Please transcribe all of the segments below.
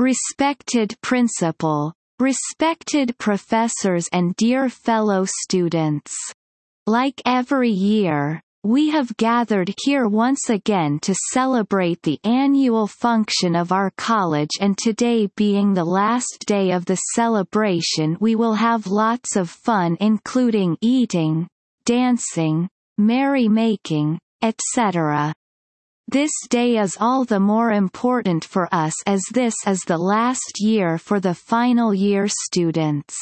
Respected Principal, respected professors and dear fellow students. Like every year, we have gathered here once again to celebrate the annual function of our college, and today being the last day of the celebration, we will have lots of fun, including eating, dancing, merry-making, etc. This day is all the more important for us as this is the last year for the final year students.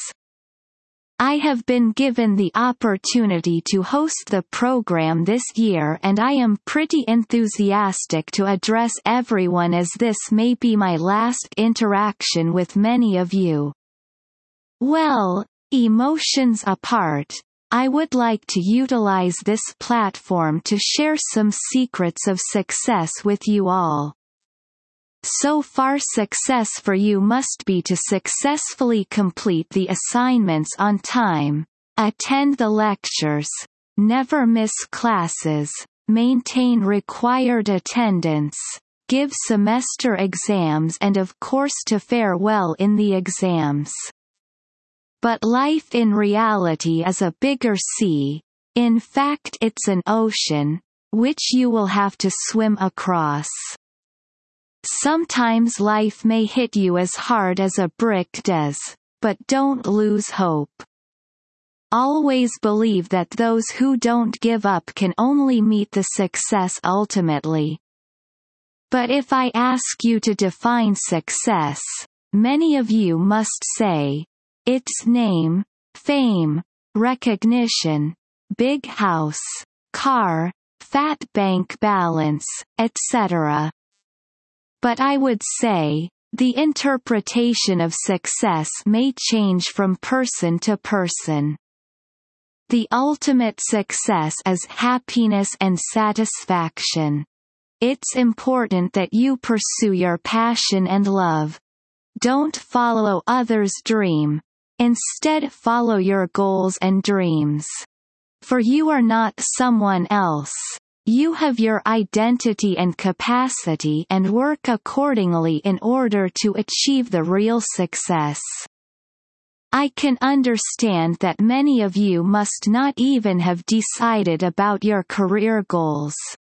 I have been given the opportunity to host the program this year, and I am pretty enthusiastic to address everyone as this may be my last interaction with many of you. Well, emotions apart, I would like to utilize this platform to share some secrets of success with you all. So far, success for you must be to successfully complete the assignments on time, attend the lectures, never miss classes, maintain required attendance, give semester exams, and of course to fare well in the exams. But life in reality is a bigger sea. In fact, it's an ocean, which you will have to swim across. Sometimes life may hit you as hard as a brick does, but don't lose hope. Always believe that those who don't give up can only meet the success ultimately. But if I ask you to define success, many of you must say, it's name, fame, recognition, big house, car, fat bank balance, etc. But I would say, the interpretation of success may change from person to person. The ultimate success is happiness and satisfaction. It's important that you pursue your passion and love. Don't follow others' dream. Instead, follow your goals and dreams. For you are not someone else. You have your identity and capacity, and work accordingly in order to achieve the real success. I can understand that many of you must not even have decided about your career goals.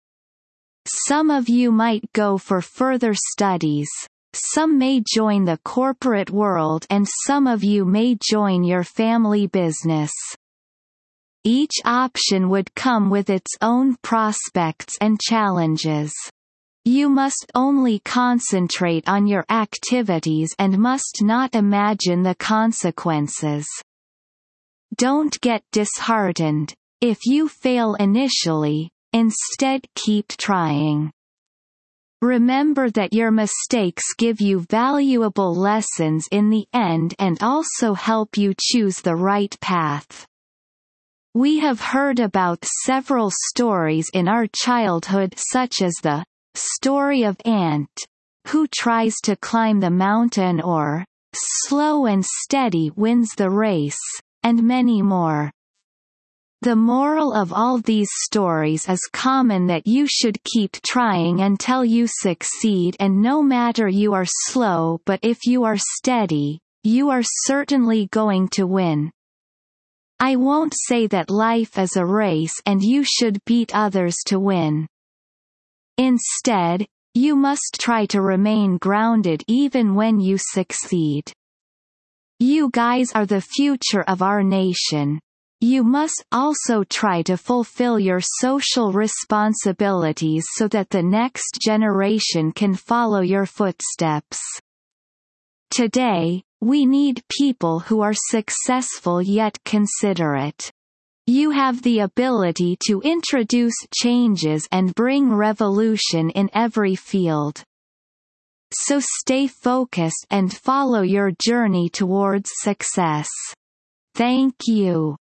Some of you might go for further studies, some may join the corporate world, and some of you may join your family business. Each option would come with its own prospects and challenges. You must only concentrate on your activities and must not imagine the consequences. Don't get disheartened if you fail initially, instead keep trying. Remember that your mistakes give you valuable lessons in the end and also help you choose the right path. We have heard about several stories in our childhood, such as the story of Ant, who tries to climb the mountain, or slow and steady wins the race, and many more. The moral of all these stories is common, that you should keep trying until you succeed, and no matter you are slow, but if you are steady, you are certainly going to win. I won't say that life is a race and you should beat others to win. Instead, you must try to remain grounded even when you succeed. You guys are the future of our nation. You must also try to fulfill your social responsibilities so that the next generation can follow your footsteps. Today, we need people who are successful yet considerate. You have the ability to introduce changes and bring revolution in every field. So stay focused and follow your journey towards success. Thank you.